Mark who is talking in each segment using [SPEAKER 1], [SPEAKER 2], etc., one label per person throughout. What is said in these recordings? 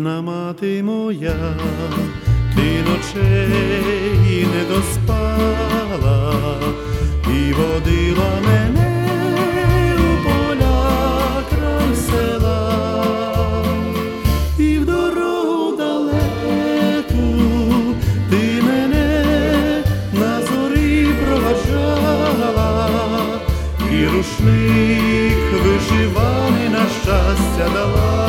[SPEAKER 1] Рідна мати моя, ти ночей не доспала і водила мене у поля край села, і в дорогу далеку ти мене на зорі проваджала, і рушник вишиваний на щастя дала.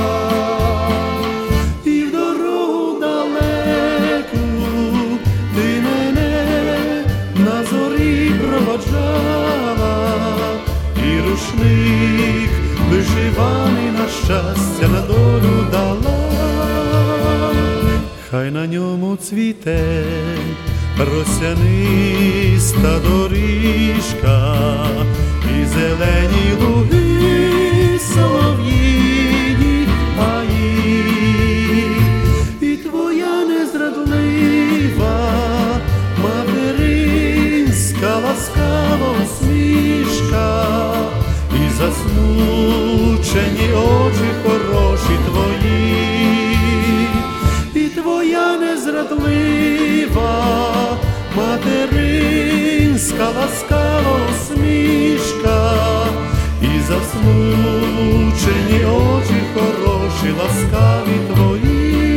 [SPEAKER 1] І рушник вишиваний на щастя, на долю дала. Хай на ньому цвіте росяниста доріжка, і зелені луги, солов'їні гаї, і твоя незрадлива материнська ласкава усмішка, і засмучені очі хороші твої, і твоя незрадлива материнська ласкава усмішка, і засмучені очі хороші, ласкаві твої.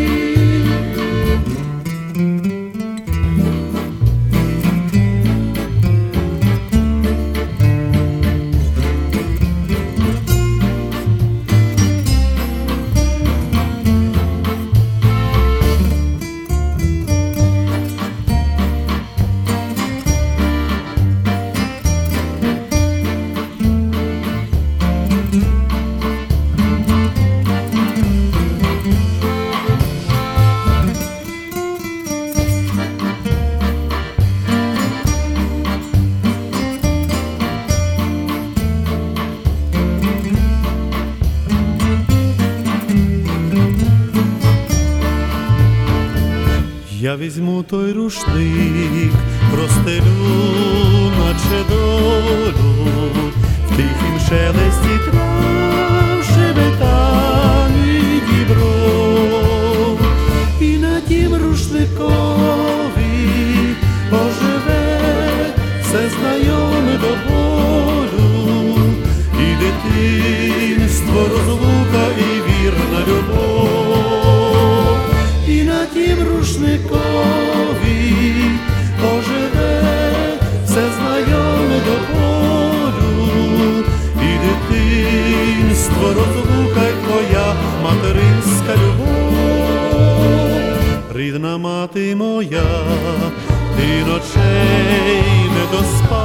[SPEAKER 1] Я візьму той рушник, простелю, наче долю, в тихім шелесті трав, шебетані дібров, і на тім рушникові оживе все знайоме до болю, і дитинство, розлука, і вірна любов. І на тім рушникові оживе все знайоме до болю, і дитинство, розлука, й твоя материнська любов. Рідна мати моя, ти ночей не доспала